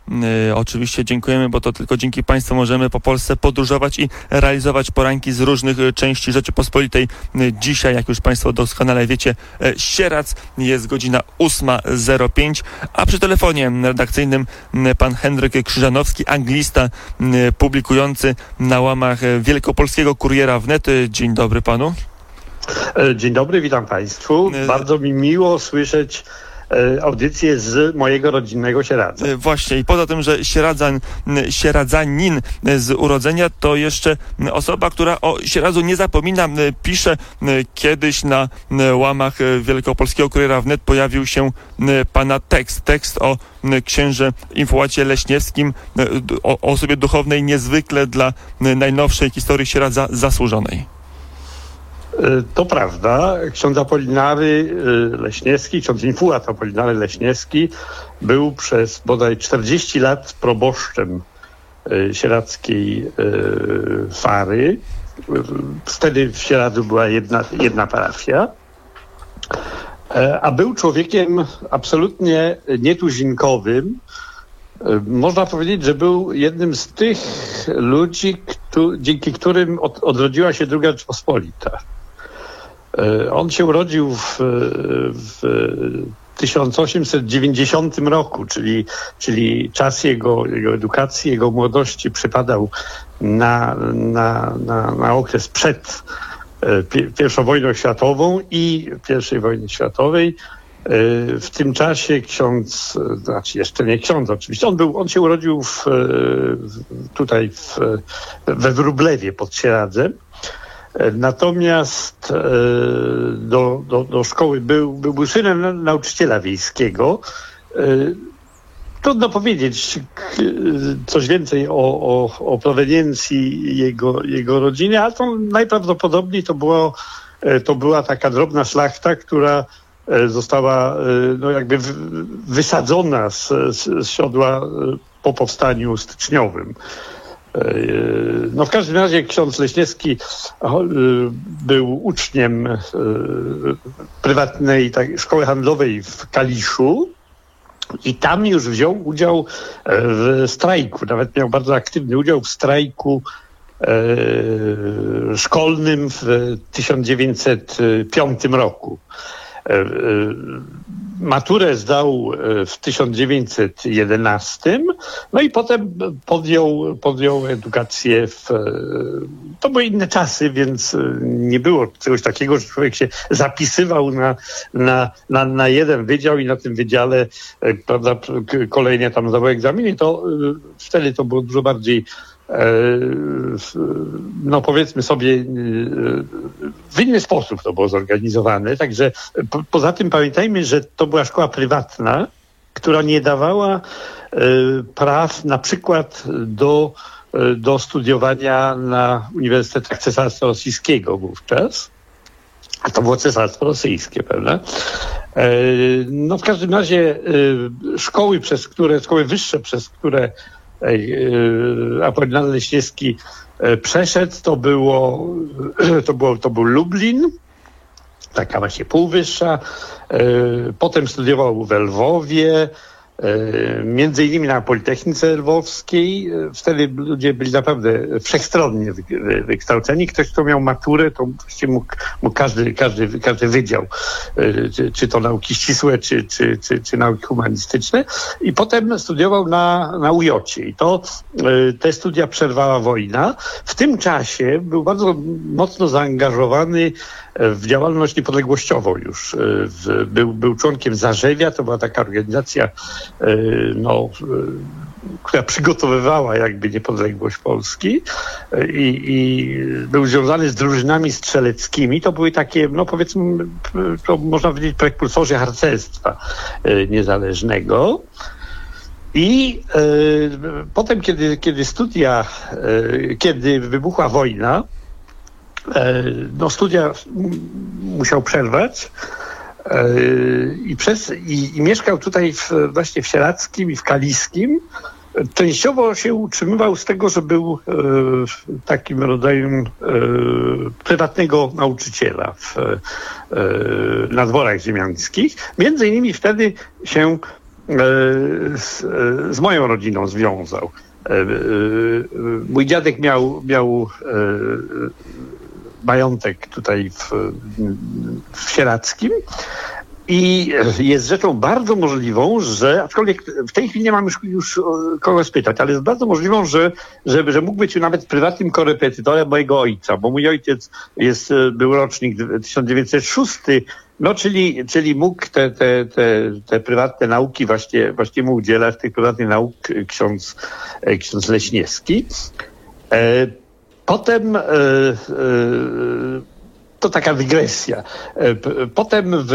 Oczywiście dziękujemy, bo to tylko dzięki Państwu możemy po Polsce podróżować i realizować poranki z różnych części Rzeczypospolitej. Dzisiaj, jak już Państwo doskonale wiecie, Sieradz, jest godzina 8:05, a przy telefonie redakcyjnym pan Henryk Krzyżanowski, anglista publikujący na łamach Wielkopolskiego Kuriera Wnet. Dzień dobry panu. Dzień dobry, witam Państwu. Bardzo mi miło słyszeć audycję z mojego rodzinnego Sieradza. Właśnie, i poza tym, że sieradzanin z urodzenia, to jeszcze osoba, która o Sieradzu nie zapomina, pisze. Kiedyś na łamach Wielkopolskiego Kuriera Wnet pojawił się pana tekst o księże Infułacie Leśniewskim, o osobie duchownej niezwykle dla najnowszej historii Sieradza zasłużonej. To prawda. Ksiądz Apolinary Leśniewski, ksiądz Infułat Apolinary Leśniewski był przez bodaj 40 lat proboszczem sieradzkiej Fary. Wtedy w Sieradzu była jedna parafia. A był człowiekiem absolutnie nietuzinkowym. Można powiedzieć, że był jednym z tych ludzi, dzięki którym odrodziła się II Rzeczpospolita. On się urodził w 1890 roku, czyli czas jego edukacji, jego młodości przypadał na okres przed I wojną światową i I wojny światowej. W tym czasie ksiądz, znaczy jeszcze nie ksiądz oczywiście, on się urodził tutaj we Wróblewie pod Sieradzem. Natomiast do szkoły był synem nauczyciela wiejskiego. Trudno powiedzieć coś więcej o proweniencji jego rodziny, ale to najprawdopodobniej to była taka drobna szlachta, która została jakby wysadzona z siodła po powstaniu styczniowym. W każdym razie ksiądz Leśniewski był uczniem prywatnej szkoły handlowej w Kaliszu i tam już wziął udział w strajku. Nawet miał bardzo aktywny udział w strajku szkolnym w 1905 roku. Maturę zdał w 1911, no i potem podjął edukację to były inne czasy, więc nie było czegoś takiego, że człowiek się zapisywał na jeden wydział i na tym wydziale, prawda, kolejnie tam zdawał egzaminy. Wtedy to było dużo bardziej powiedzmy sobie, w inny sposób to było zorganizowane. Także poza tym pamiętajmy, że to była szkoła prywatna, która nie dawała praw na przykład do studiowania na Uniwersytetach Cesarstwa Rosyjskiego wówczas. A to było Cesarstwo Rosyjskie, prawda? W każdym razie szkoły wyższe, przez które Apolinary Leśniewski przeszedł, to był Lublin, taka właśnie półwyższa. Potem studiował w Lwowie, między innymi na Politechnice Lwowskiej. Wtedy ludzie byli naprawdę wszechstronnie wykształceni. Ktoś, kto miał maturę, to właściwie mógł każdy wydział, czy to nauki ścisłe, czy nauki humanistyczne. I potem studiował na UJ-cie. I te studia przerwała wojna. W tym czasie był bardzo mocno zaangażowany w działalność niepodległościową już. Był członkiem Zarzewia, to była taka organizacja, która przygotowywała jakby niepodległość Polski i był związany z drużynami strzeleckimi. To były takie, powiedzmy, to można powiedzieć, prekursorzy harcerstwa niezależnego. I potem, kiedy wybuchła wojna, studia musiał przerwać i mieszkał tutaj właśnie w Sieradzkim i w Kaliskim. Częściowo się utrzymywał z tego, że był takim rodzajem prywatnego nauczyciela na dworach ziemiańskich. Między innymi wtedy się z moją rodziną związał. Mój dziadek miał majątek tutaj w Sieradzkim i jest rzeczą bardzo możliwą, że, aczkolwiek w tej chwili nie mam już kogo spytać, ale jest bardzo możliwą, że mógł być nawet prywatnym korepetytorem mojego ojca, bo mój ojciec był rocznik 1906, no czyli mógł te prywatne nauki właśnie mu udzielać, tych prywatnych nauk ksiądz Leśniewski. Potem to taka dygresja. Potem w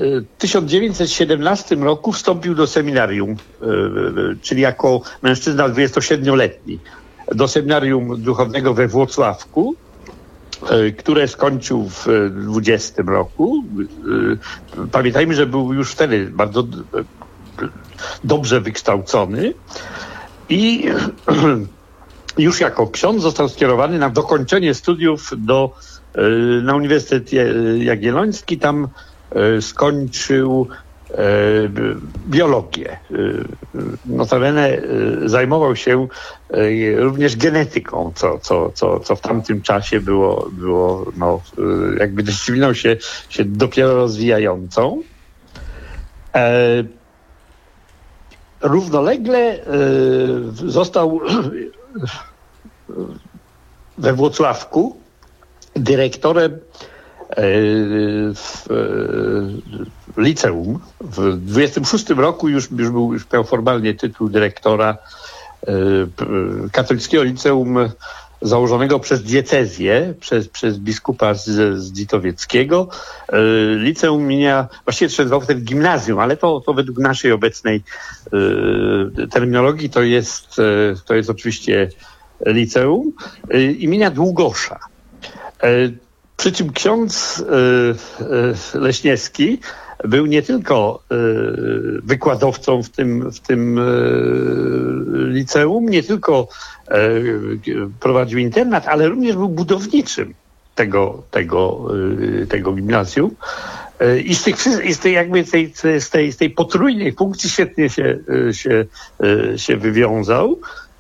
1917 roku wstąpił do seminarium, czyli jako mężczyzna 27-letni, do seminarium duchownego we Włocławku, które skończył w 20 roku. Pamiętajmy, że był już wtedy bardzo dobrze wykształcony i już jako ksiądz został skierowany na dokończenie studiów na Uniwersytet Jagielloński. Tam skończył biologię. Notabene zajmował się również genetyką, co w tamtym czasie było jakby dyscypliną się dopiero rozwijającą. Równolegle został we Włocławku dyrektorem w liceum. W 26 roku już miał formalnie tytuł dyrektora katolickiego liceum założonego przez diecezję, przez biskupa z Dzitowieckiego. Liceum właściwie się nazywało wtedy gimnazjum, ale to według naszej obecnej terminologii to jest oczywiście liceum imienia Długosza. Przy czym ksiądz Leśniewski był nie tylko wykładowcą w tym liceum, nie tylko prowadził internat, ale również był budowniczym tego gimnazjum. I z tej potrójnej funkcji świetnie się wywiązał.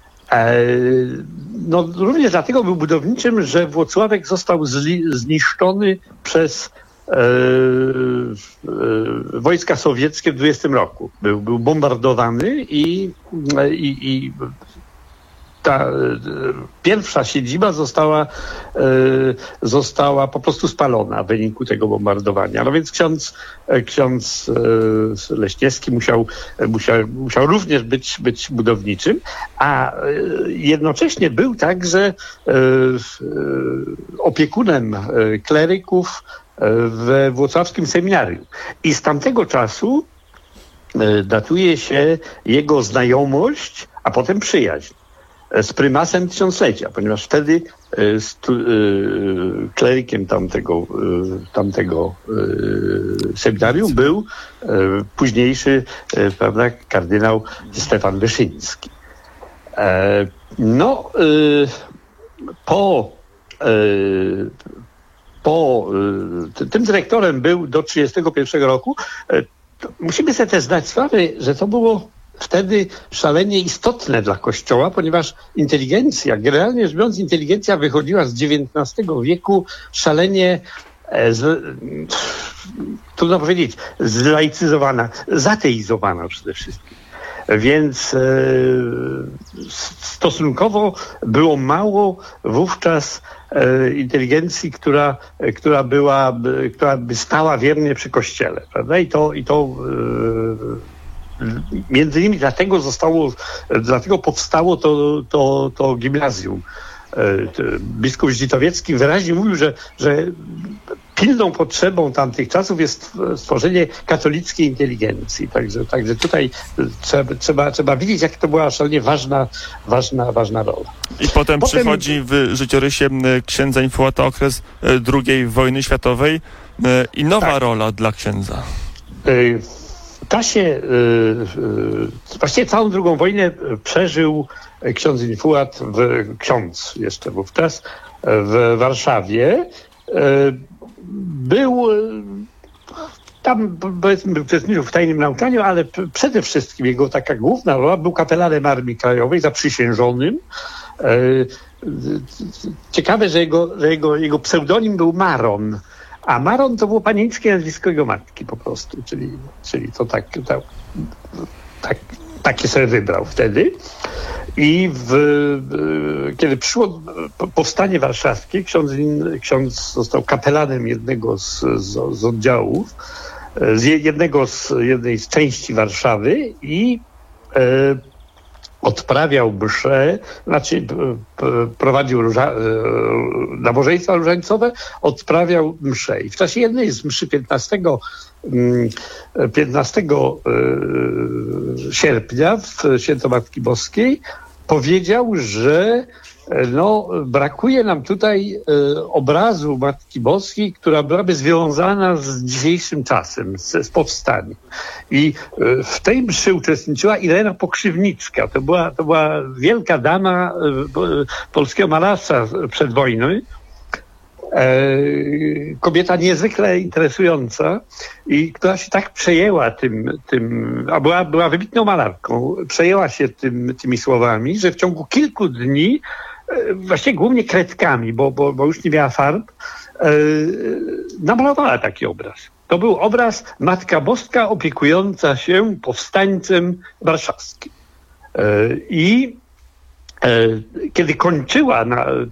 No, również dlatego był budowniczym, że Włocławek został zniszczony przez wojska sowieckie w 20 roku. Był bombardowany i ta pierwsza siedziba została po prostu spalona w wyniku tego bombardowania. No więc ksiądz Leśniewski musiał również być budowniczym, a jednocześnie był także opiekunem kleryków we włocławskim seminarium. I z tamtego czasu datuje się jego znajomość, a potem przyjaźń z prymasem tysiąclecia, ponieważ wtedy klerykiem tamtego seminarium był późniejszy, prawda, kardynał Stefan Wyszyński. Tym dyrektorem był do 1931 roku. Musimy sobie też zdać sprawę, że to było wtedy szalenie istotne dla Kościoła, ponieważ inteligencja, generalnie rzecz biorąc, inteligencja wychodziła z XIX wieku szalenie, trudno powiedzieć, zlaicyzowana, zateizowana przede wszystkim. Więc stosunkowo było mało wówczas inteligencji, która by stała wiernie przy Kościele, prawda? I to między innymi dlatego powstało to gimnazjum. Biskup Zdzitowiecki wyraźnie mówił, że pilną potrzebą tamtych czasów jest stworzenie katolickiej inteligencji. Także tutaj trzeba widzieć, jak to była szalenie ważna rola. I potem przychodzi w życiorysie księdza Infułata okres II wojny światowej i nowa rola dla księdza. W czasie, właściwie całą II wojnę przeżył ksiądz Infułat, ksiądz jeszcze wówczas, w Warszawie. Był tam powiedzmy uczestniczył w tajnym nauczaniu, ale przede wszystkim jego taka główna rola, był kapelanem Armii Krajowej, zaprzysiężonym. Ciekawe, że jego pseudonim był Maron, a Maron to było panieńskie nazwisko jego matki po prostu, czyli to takie sobie wybrał wtedy. I kiedy przyszło powstanie warszawskie, ksiądz został kapelanem jednego z oddziałów, jednej z części Warszawy i odprawiał msze, znaczy prowadził nabożeństwa różańcowe, odprawiał msze. I w czasie jednej z mszy 15 sierpnia w Święto Matki Boskiej powiedział, że brakuje nam tutaj obrazu Matki Boskiej, która byłaby związana z dzisiejszym czasem, z powstaniem. I w tej mszy uczestniczyła Irena Pokrzywnicka. To była wielka dama polskiego malarstwa przed wojną. Kobieta niezwykle interesująca i która się tak przejęła a była wybitną malarką, przejęła się tymi słowami, że w ciągu kilku dni, właściwie głównie kredkami, bo już nie miała farb, namalowała taki obraz. To był obraz Matka Boska opiekująca się powstańcem warszawskim. I kiedy kończyła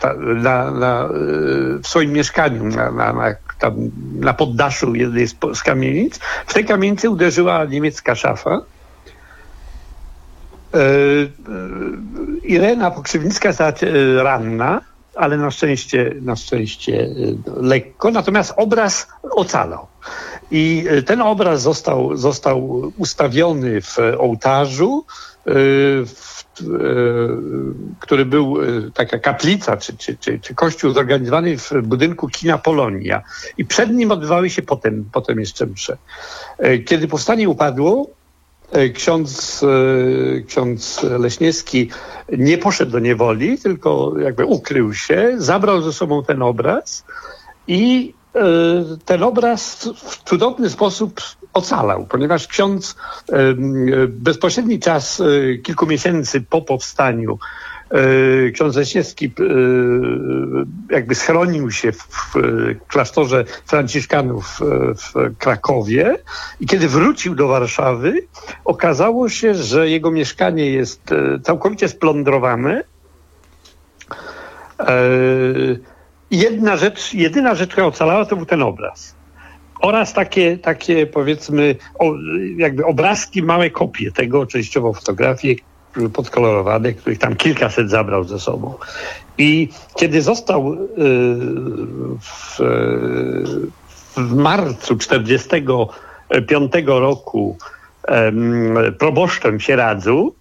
w swoim mieszkaniu na poddaszu jednej z kamienic, w tej kamienicy uderzyła niemiecka szafa. Irena Pokrzywnicka została ranna, ale na szczęście lekko, natomiast obraz ocalał. I ten obraz został ustawiony w ołtarzu, który był taka kaplica, czy kościół zorganizowany w budynku kina Polonia. I przed nim odbywały się potem jeszcze msze. Kiedy powstanie upadło, ksiądz Leśniewski nie poszedł do niewoli, tylko jakby ukrył się, zabrał ze sobą ten obraz i ten obraz w cudowny sposób ocalał, ponieważ ksiądz bezpośredni czas, kilku miesięcy po powstaniu, ksiądz Leśniewski jakby schronił się w klasztorze franciszkanów w Krakowie i kiedy wrócił do Warszawy, okazało się, że jego mieszkanie jest całkowicie splądrowane. Jedyna rzecz, która ocalała, to był ten obraz. Oraz takie powiedzmy, jakby obrazki, małe kopie tego, częściowo fotografie podkolorowane, których tam kilkaset zabrał ze sobą. I kiedy został w marcu 1945 roku proboszczem w Sieradzu,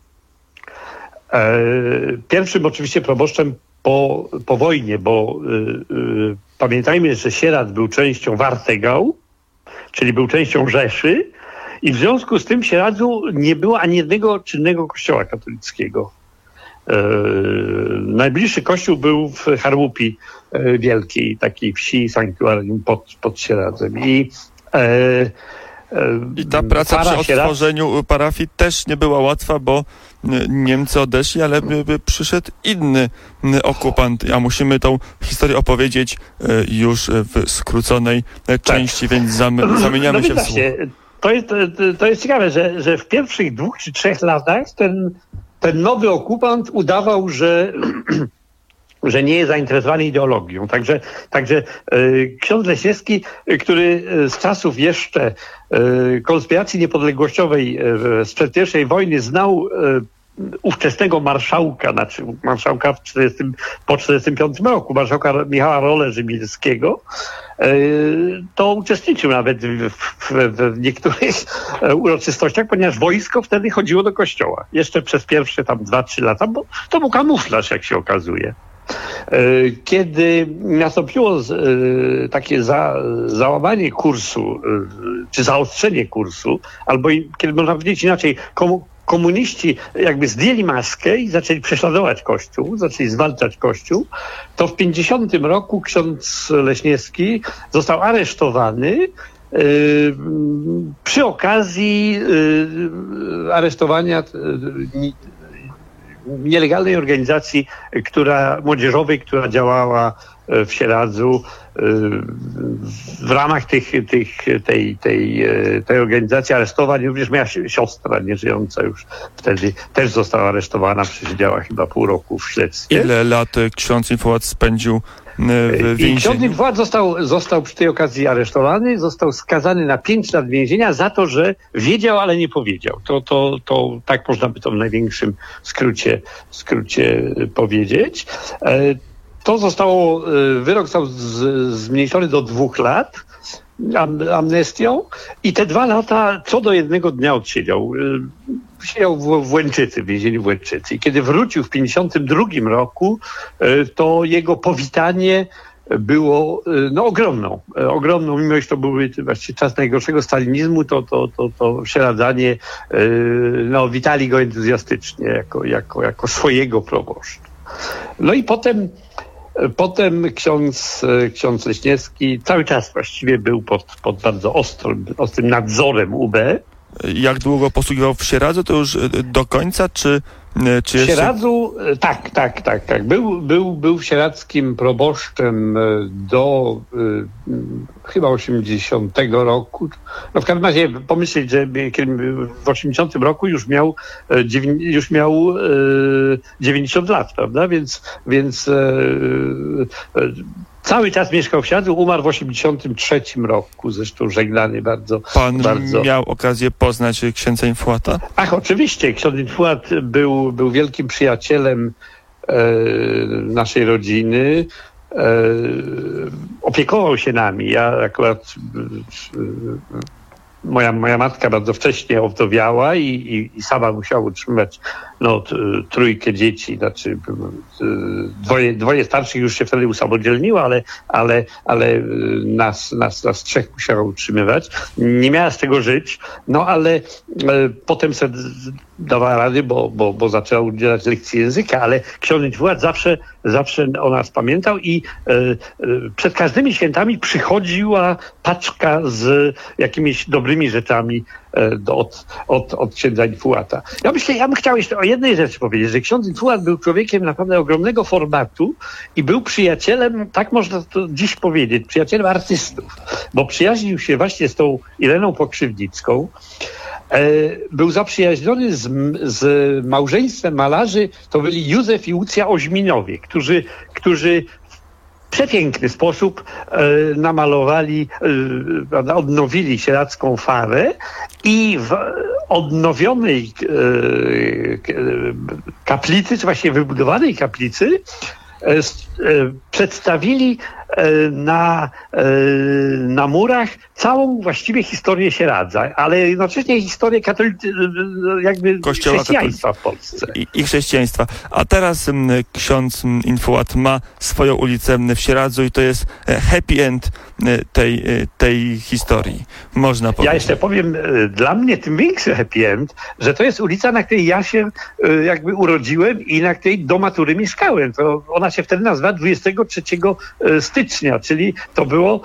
pierwszym oczywiście proboszczem po wojnie, bo pamiętajmy, że Sieradz był częścią Wartegał, czyli był częścią Rzeszy i w związku z tym w Sieradzu nie było ani jednego czynnego kościoła katolickiego. Najbliższy kościół był w Charłupi Wielkiej, takiej wsi, sanktuarium pod Sieradzem. I ta praca przy odtworzeniu parafii też nie była łatwa, bo Niemcy odeszli, ale przyszedł inny okupant, a musimy tą historię opowiedzieć już w skróconej części, więc zamieniamy się w słów. To jest ciekawe, że w pierwszych 2 czy 3 latach ten nowy okupant udawał, że nie jest zainteresowany ideologią. Także ksiądz Leśniewski, który z czasów jeszcze konspiracji niepodległościowej sprzed I wojny znał ówczesnego marszałka, znaczy marszałka po 1945 roku, marszałka Michała Rolę-Rzymilskiego, to uczestniczył nawet w niektórych uroczystościach, ponieważ wojsko wtedy chodziło do kościoła. Jeszcze przez pierwsze tam 2-3 lata, bo to był kamuflaż, jak się okazuje. Kiedy nastąpiło takie załamanie kursu, czy zaostrzenie kursu, albo kiedy można powiedzieć inaczej, komuniści jakby zdjęli maskę i zaczęli prześladować Kościół, zaczęli zwalczać Kościół, to w 1950 roku ksiądz Leśniewski został aresztowany przy okazji aresztowania nielegalnej organizacji młodzieżowej, która działała w Sieradzu. W ramach tej organizacji aresztowań również moja siostra, nieżyjąca już wtedy, też została aresztowana, przesiedziała chyba pół roku w śledztwie. Ile lat ksiądz Infułat spędził w więzieniu? I ksiądz Infułat został przy tej okazji aresztowany, został skazany na 5 lat więzienia za to, że wiedział, ale nie powiedział. To tak można by to w największym skrócie powiedzieć. Wyrok został zmniejszony do 2 lat amnestią i te 2 lata co do jednego dnia odsiedział. Siedział w Łęczycy, w więzieniu w Łęczycy. I kiedy wrócił w 1952 roku, to jego powitanie było ogromną, mimo że to był właściwie czas najgorszego stalinizmu, to Sieradzanie witali go entuzjastycznie jako swojego proboszcza. No i potem ksiądz Leśniewski cały czas właściwie był pod bardzo ostrym nadzorem UB. Jak długo posługiwał w Sieradzu? To już do końca, czy w Sieradzu, tak. Był sieradzkim proboszczem do chyba 80 roku. No w każdym razie pomyśleć, że w 80 roku już miał 90 lat, prawda? Więc cały czas mieszkał w Sieradzu, umarł w 83 roku, zresztą żegnany bardzo. Pan miał okazję poznać księdza Infułata? Ach, oczywiście. Ksiądz Infułat był wielkim przyjacielem naszej rodziny. Opiekował się nami. Ja akurat... Moja matka bardzo wcześnie owdowiała i sama musiała utrzymywać 3 dzieci, znaczy dwoje starszych już się wtedy usamodzielniło, ale nas 3 musiała utrzymywać. Nie miała z tego żyć, ale potem sobie dawała rady, bo zaczęła udzielać lekcji języka, ale ksiądz Infułat zawsze o nas pamiętał i przed każdymi świętami przychodziła paczka z jakimiś dobrymi rzeczami od księdza Infułata. Ja bym chciał jeszcze o jednej rzeczy powiedzieć, że ksiądz Infułat był człowiekiem naprawdę ogromnego formatu i był przyjacielem, tak można to dziś powiedzieć, przyjacielem artystów, bo przyjaźnił się właśnie z tą Ireną Pokrzywnicką. Był zaprzyjaźniony z małżeństwem malarzy, to byli Józef i Łucja Oźminowie, którzy w przepiękny sposób namalowali, odnowili sieradzką Farę i w odnowionej kaplicy, czy właściwie wybudowanej kaplicy, przedstawili na murach całą właściwie historię Sieradza, ale jednocześnie historię chrześcijaństwa w Polsce. I chrześcijaństwa. A teraz ksiądz Infułat ma swoją ulicę w Sieradzu i to jest happy end tej historii. Można powiedzieć. Ja jeszcze powiem, dla mnie tym większy happy end, że to jest ulica, na której ja się urodziłem i na której do matury mieszkałem. To ona się wtedy nazywała 23 stycznia, czyli to było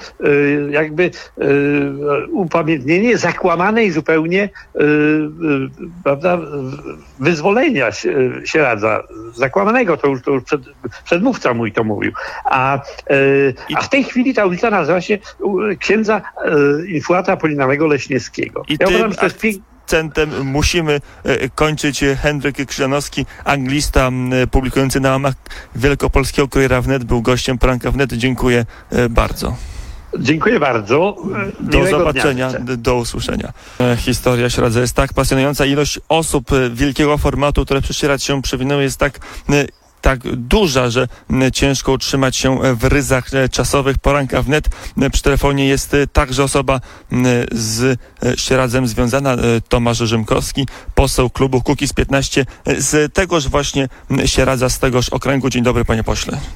upamiętnienie zakłamanej zupełnie prawda, wyzwolenia Sieradza. Zakłamanego, to już przedmówca mój to mówił. A w tej chwili ta ulica nazywa się księdza Infułata Apolinarnego Leśniewskiego. Ja uważam, że to jest akcentem musimy kończyć. Henryk Krzyżanowski, anglista publikujący na łamach Wielkopolskiego Kuriera Wnet, był gościem poranka Wnet. Dziękuję bardzo. Dziękuję bardzo. Do zobaczenia, do usłyszenia. Historia Sieradza jest tak pasjonująca. Ilość osób wielkiego formatu, które przez Sieradz się przewinęły, jest tak duża, że ciężko utrzymać się w ryzach czasowych. Poranka Wnet. Przy telefonie jest także osoba z Sieradzem związana, Tomasz Rzymkowski, poseł klubu Kukiz 15 z tegoż właśnie Sieradza, z tegoż okręgu. Dzień dobry, panie pośle.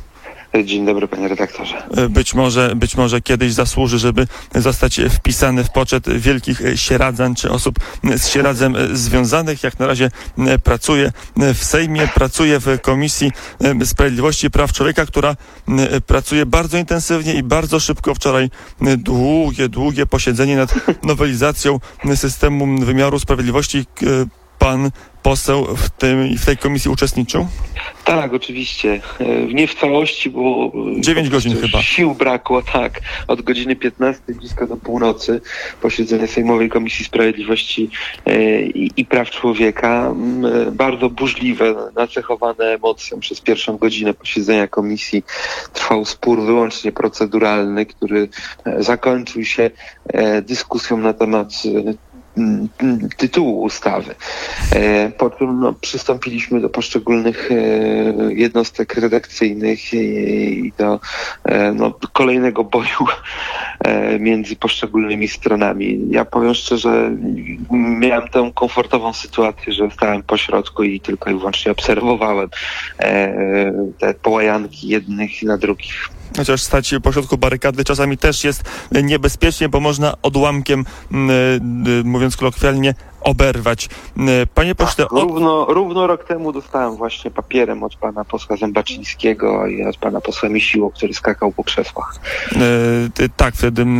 Dzień dobry, panie redaktorze. Być może kiedyś zasłuży, żeby zostać wpisany w poczet wielkich sieradzan czy osób z Sieradzem związanych. Jak na razie pracuje w Sejmie, pracuje w Komisji Sprawiedliwości i Praw Człowieka, która pracuje bardzo intensywnie i bardzo szybko. Wczoraj długie posiedzenie nad nowelizacją systemu wymiaru sprawiedliwości. Pan poseł w tej komisji uczestniczył? Tak, oczywiście. Nie w całości, bo 9 godzin chyba. Sił brakło, tak. Od godziny 15 blisko do północy posiedzenie Sejmowej Komisji Sprawiedliwości i Praw Człowieka. Bardzo burzliwe, nacechowane emocją. Przez pierwszą godzinę posiedzenia komisji trwał spór wyłącznie proceduralny, który zakończył się dyskusją na temat tytułu ustawy. Po czym przystąpiliśmy do poszczególnych jednostek redakcyjnych i do kolejnego boju między poszczególnymi stronami. Ja powiem szczerze, miałem tę komfortową sytuację, że stałem po środku i tylko i wyłącznie obserwowałem te połajanki jednych na drugich. Chociaż stać po środku barykady czasami też jest niebezpiecznie, bo można odłamkiem, mówiąc kolokwialnie, oberwać. Panie pośle... Równo rok temu dostałem właśnie papierem od pana posła Zębaczyńskiego i od pana posła Misiło, który skakał po krzesłach. Tak,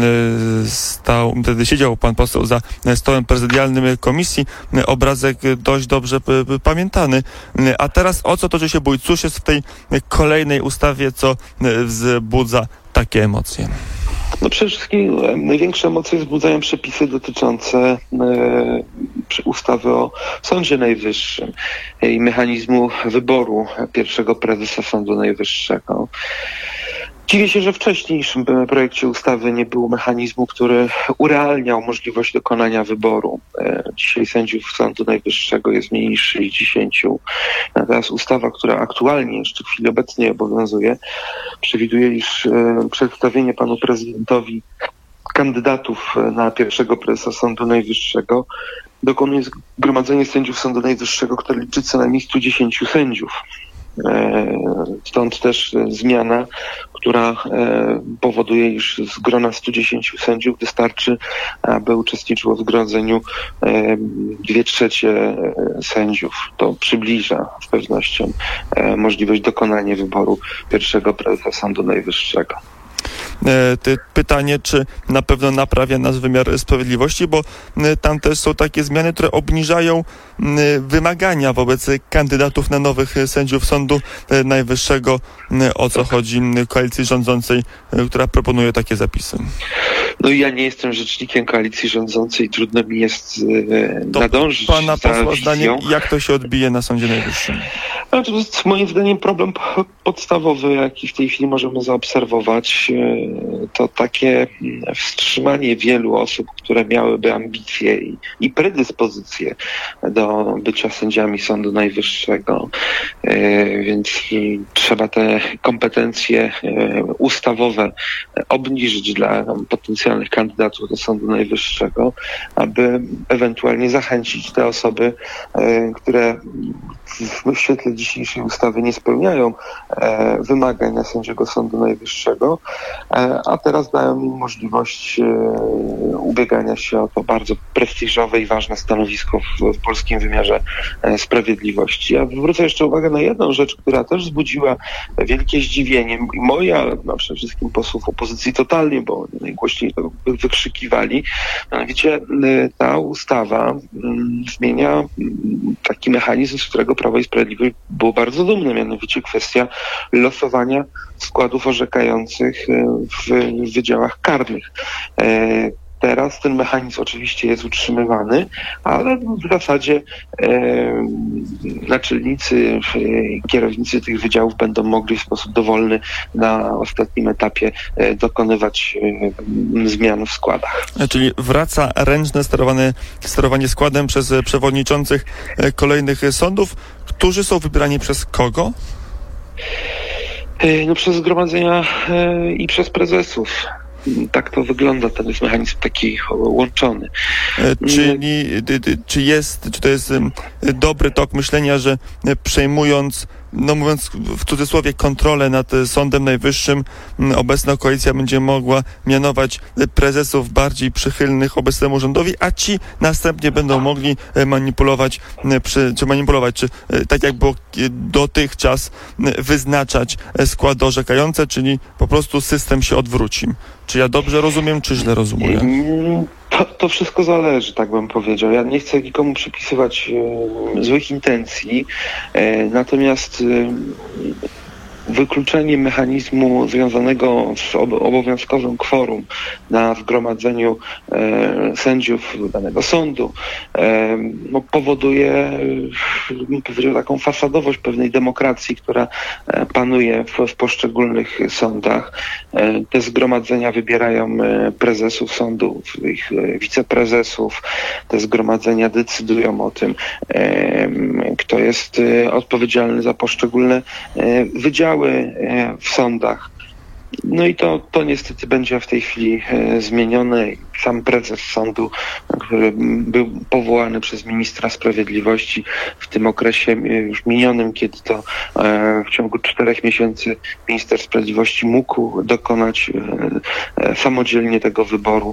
wtedy siedział pan poseł za stołem prezydialnym komisji. Obrazek dość dobrze pamiętany. A teraz o co toczy się bój? Cóż jest w tej kolejnej ustawie, co wzbudza takie emocje? No przede wszystkim największe emocje wzbudzają przepisy dotyczące ustawy o Sądzie Najwyższym i mechanizmu wyboru pierwszego prezesa Sądu Najwyższego. Dziwię się, że w wcześniejszym projekcie ustawy nie było mechanizmu, który urealniał możliwość dokonania wyboru. Dzisiaj sędziów Sądu Najwyższego jest mniej niż 60. Natomiast ustawa, która aktualnie jeszcze w chwili obecnej obowiązuje, przewiduje, iż przedstawienie panu prezydentowi kandydatów na pierwszego prezesa Sądu Najwyższego dokonuje zgromadzenie sędziów Sądu Najwyższego, które liczy co najmniej 110 sędziów. Stąd też zmiana, która powoduje, iż z grona 110 sędziów wystarczy, aby uczestniczyło w zgromadzeniu 2/3 sędziów. To przybliża z pewnością możliwość dokonania wyboru pierwszego prezesa Sądu Najwyższego. Pytanie, czy na pewno naprawia nas wymiar sprawiedliwości, bo tam też są takie zmiany, które obniżają wymagania wobec kandydatów na nowych sędziów Sądu Najwyższego. O co chodzi koalicji rządzącej, która proponuje takie zapisy? No i ja nie jestem rzecznikiem koalicji rządzącej, trudno mi jest nadążyć pana posła za zdaniem, jak to się odbije na Sądzie Najwyższym? No, to jest moim zdaniem problem podstawowy, jaki w tej chwili możemy zaobserwować. To takie wstrzymanie wielu osób, które miałyby ambicje i predyspozycje do bycia sędziami Sądu Najwyższego. Więc trzeba te kompetencje ustawowe obniżyć dla potencjalnych kandydatów do Sądu Najwyższego, aby ewentualnie zachęcić te osoby, które w świetle dzisiejszej ustawy nie spełniają wymagań na sędziego Sądu Najwyższego, a teraz dają im możliwość ubiegania się o to bardzo prestiżowe i ważne stanowisko w polskim wymiarze sprawiedliwości. Ja zwrócę jeszcze uwagę na jedną rzecz, która też wzbudziła wielkie zdziwienie moje, ale przede wszystkim posłów opozycji totalnie, bo najgłośniej to wykrzykiwali. Mianowicie ta ustawa zmienia taki mechanizm, z którego Prawo i Sprawiedliwość było bardzo dumne, mianowicie kwestia losowania składów orzekających w wydziałach karnych. Teraz ten mechanizm oczywiście jest utrzymywany, ale w zasadzie naczelnicy, kierownicy tych wydziałów będą mogli w sposób dowolny na ostatnim etapie dokonywać zmian w składach. Czyli wraca ręczne sterowanie składem przez przewodniczących kolejnych sądów, którzy są wybierani przez kogo? No przez zgromadzenia i przez prezesów. Tak to wygląda, ten jest mechanizm taki łączony. Czyli czy to jest dobry tok myślenia, że przejmując no mówiąc w cudzysłowie, kontrolę nad Sądem Najwyższym, obecna koalicja będzie mogła mianować prezesów bardziej przychylnych obecnemu rządowi, a ci następnie będą mogli manipulować, czy tak jak było dotychczas, wyznaczać składy orzekające, czyli po prostu system się odwróci. Czy ja dobrze rozumiem, czy źle rozumuję? To wszystko zależy, tak bym powiedział. Ja nie chcę nikomu przypisywać złych intencji, natomiast wykluczenie mechanizmu związanego z obowiązkowym kworum na zgromadzeniu sędziów danego sądu powoduje, bym powiedział, taką fasadowość pewnej demokracji, która panuje w poszczególnych sądach. Te zgromadzenia wybierają prezesów sądów, ich wiceprezesów. Te zgromadzenia decydują o tym, kto jest odpowiedzialny za poszczególne wydziały w sądach. No i to niestety będzie w tej chwili zmienione. Sam prezes sądu, który był powołany przez ministra sprawiedliwości w tym okresie już minionym, kiedy to w ciągu 4 miesięcy minister sprawiedliwości mógł dokonać samodzielnie tego wyboru,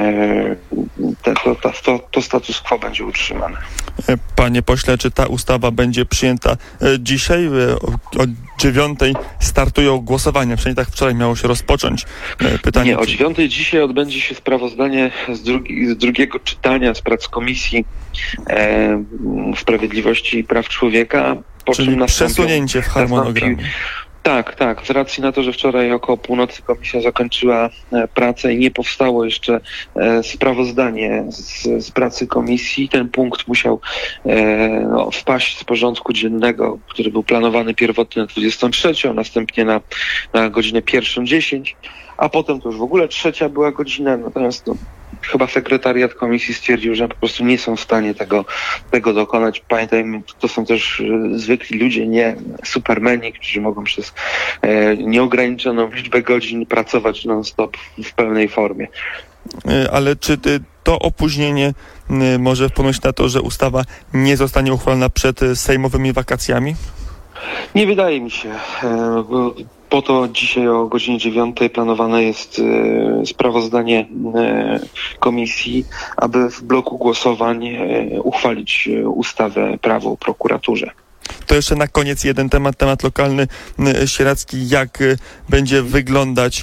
to status quo będzie utrzymane. Panie pośle, czy ta ustawa będzie przyjęta dzisiaj? O 9:00 startują głosowania. Przynajmniej tak wczoraj miało się rozpocząć. Pytanie, nie, o 9:00 dzisiaj odbędzie się sprawozdanie z drugiego czytania z prac Komisji Sprawiedliwości i Praw Człowieka. Czyli przesunięcie w harmonogramie. Tak. Z racji na to, że wczoraj około północy komisja zakończyła pracę i nie powstało jeszcze sprawozdanie z pracy komisji, ten punkt musiał wpaść z porządku dziennego, który był planowany pierwotnie na 23, następnie na godzinę 1:10, a potem to już w ogóle 3 była godzina, natomiast chyba sekretariat komisji stwierdził, że po prostu nie są w stanie tego dokonać. Pamiętajmy, to są też zwykli ludzie, nie supermeni, którzy mogą przez nieograniczoną liczbę godzin pracować non-stop w pełnej formie. Ale czy to opóźnienie może wpłynąć na to, że ustawa nie zostanie uchwalona przed sejmowymi wakacjami? Nie wydaje mi się. Po to dzisiaj o godzinie 9:00 planowane jest sprawozdanie komisji, aby w bloku głosowań uchwalić ustawę Prawo o prokuraturze. To jeszcze na koniec jeden temat lokalny, sieradzki. Jak będą wyglądać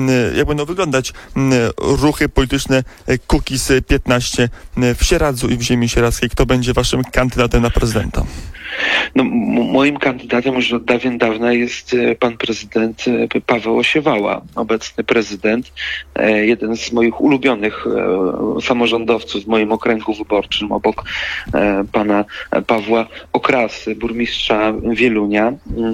ruchy polityczne Kukiz 15 w Sieradzu i w ziemi sieradzkiej? Kto będzie waszym kandydatem na prezydenta? No, moim kandydatem już od dawien dawna jest pan prezydent Paweł Osiewała, obecny prezydent, jeden z moich ulubionych samorządowców w moim okręgu wyborczym, obok pana Pawła Okrasy, burmistrza Wielunia.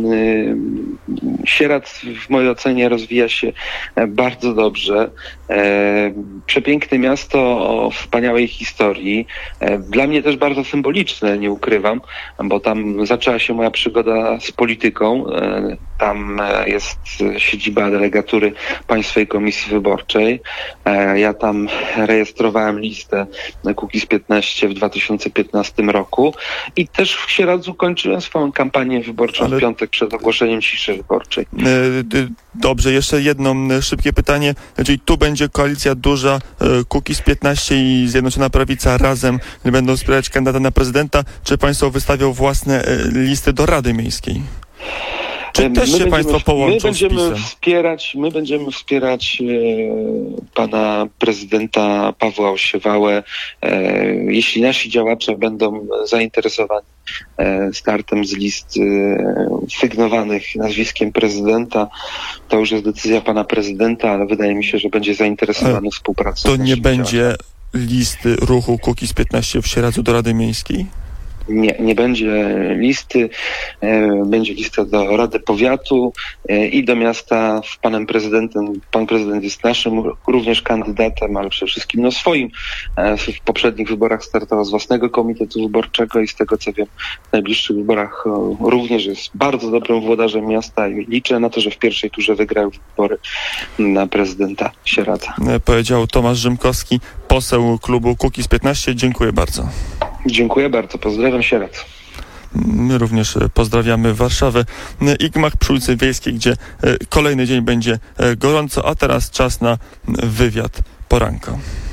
Sieradz w mojej ocenie rozwija się bardzo dobrze. Przepiękne miasto o wspaniałej historii. Dla mnie też bardzo symboliczne, nie ukrywam, bo tam zaczęła się moja przygoda z polityką. Tam jest siedziba delegatury Państwowej Komisji Wyborczej. Ja tam rejestrowałem listę Kukiz 15 w 2015 roku i też w Sieradzu kończyłem swoją kampanię wyborczą w piątek przed ogłoszeniem ciszy wyborczej. Dobrze, jeszcze jedno szybkie pytanie. Czyli tu będzie koalicja duża, Kukiz 15 i Zjednoczona Prawica razem będą wspierać kandydata na prezydenta. Czy państwo wystawią własne listy do Rady Miejskiej? Czy też się państwo połączą z PiS-em? My będziemy wspierać pana prezydenta Pawła Osiewałę. Jeśli nasi działacze będą zainteresowani startem z list sygnowanych nazwiskiem prezydenta, to już jest decyzja pana prezydenta, ale wydaje mi się, że będzie zainteresowany współpracą. To nie będzie listy ruchu Kukiz 15 w Sieradzu do Rady Miejskiej? Nie będzie listy, będzie lista do Rady Powiatu i do miasta z panem prezydentem. Pan prezydent jest naszym również kandydatem, ale przede wszystkim swoim. W poprzednich wyborach startował z własnego komitetu wyborczego i z tego co wiem w najbliższych wyborach również jest bardzo dobrym włodarzem miasta i liczę na to, że w pierwszej turze wygrał wybory na prezydenta Sieradza. Powiedział Tomasz Rzymkowski, poseł klubu Kukiz 15. Dziękuję bardzo. Dziękuję bardzo. Pozdrawiam Sieradz. My również pozdrawiamy Warszawę i gmach przy ulicy Wiejskiej, gdzie kolejny dzień będzie gorąco, a teraz czas na wywiad poranka.